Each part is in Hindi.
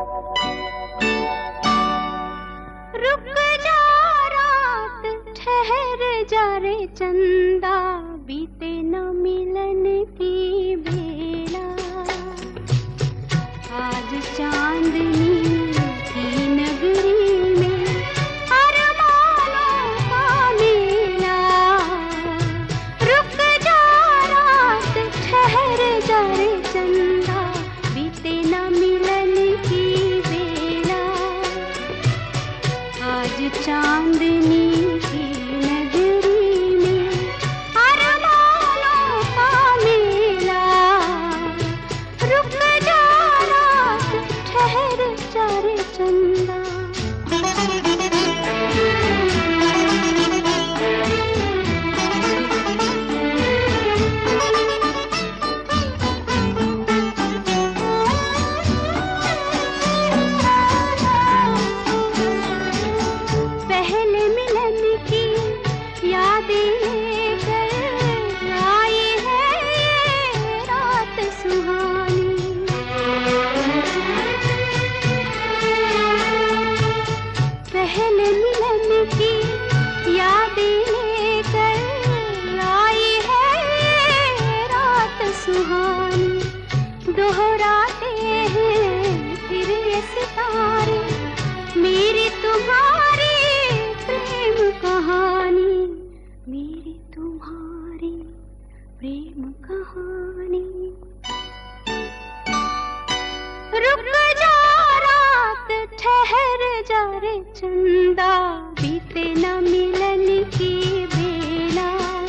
रुक जा रात, ठहर जा रे चंदा, बीते न मिलन की बेला। आज चांदनी की नगरी में अरमानों का मेला। रुक जा रात, ठहर जा रे चंदा, बीते न मिलन की बेला। आज चांदनी की नगरी में अरमानों का मेला। रुक जा रात, ठहर जा रे चंदा। पहले मिलन की यादें लेकर आई है ये रात सुहानी। पहले मिलन की यादें लेकर आई है ये रात सुहानी। दोहराते हैं फिर ये सितारे मेरी तुम्हारी प्रेम कहानी, मेरी तुम्हारी प्रेम कहानी। रुक जा रात, ठहर जा रे चंदा, बीते न मिलन की बेला।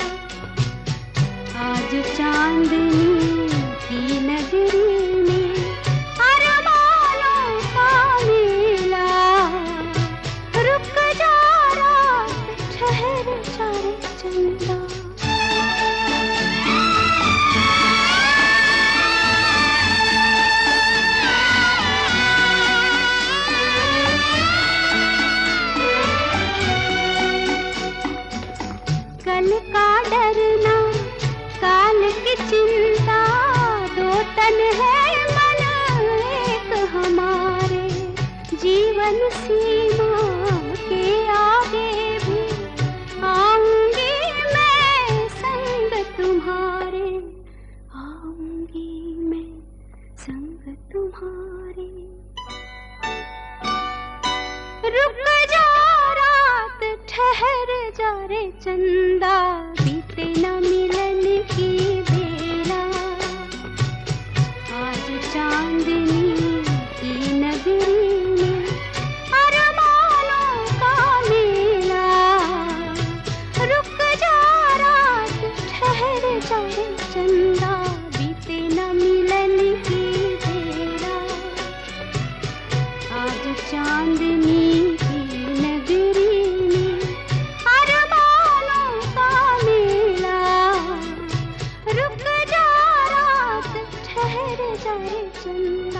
आज चांदनी की नगरी में अरमानों का मेला। रुक जा रात, ठहर जा रे चंदा। कल का डरना, काल की चिंता, दो तन है मन एक हमारे। जीवन सीमा के आगे भी आऊंगी मैं संग तुम्हारे, आऊंगी मैं संग तुम्हारे। रुक जा रात, ठहर जा रे चंदा, बीते न मिलन की बेला। आज चांदनी की नगरी में अरमानों का मेला। रुक जा रात, ठहर जा रे चंदा, बीते न मिलन की बेला। आज चांदनी की नगरी में अरमानों का मेला। रुक जा रात, ठहर जा रे चंदा।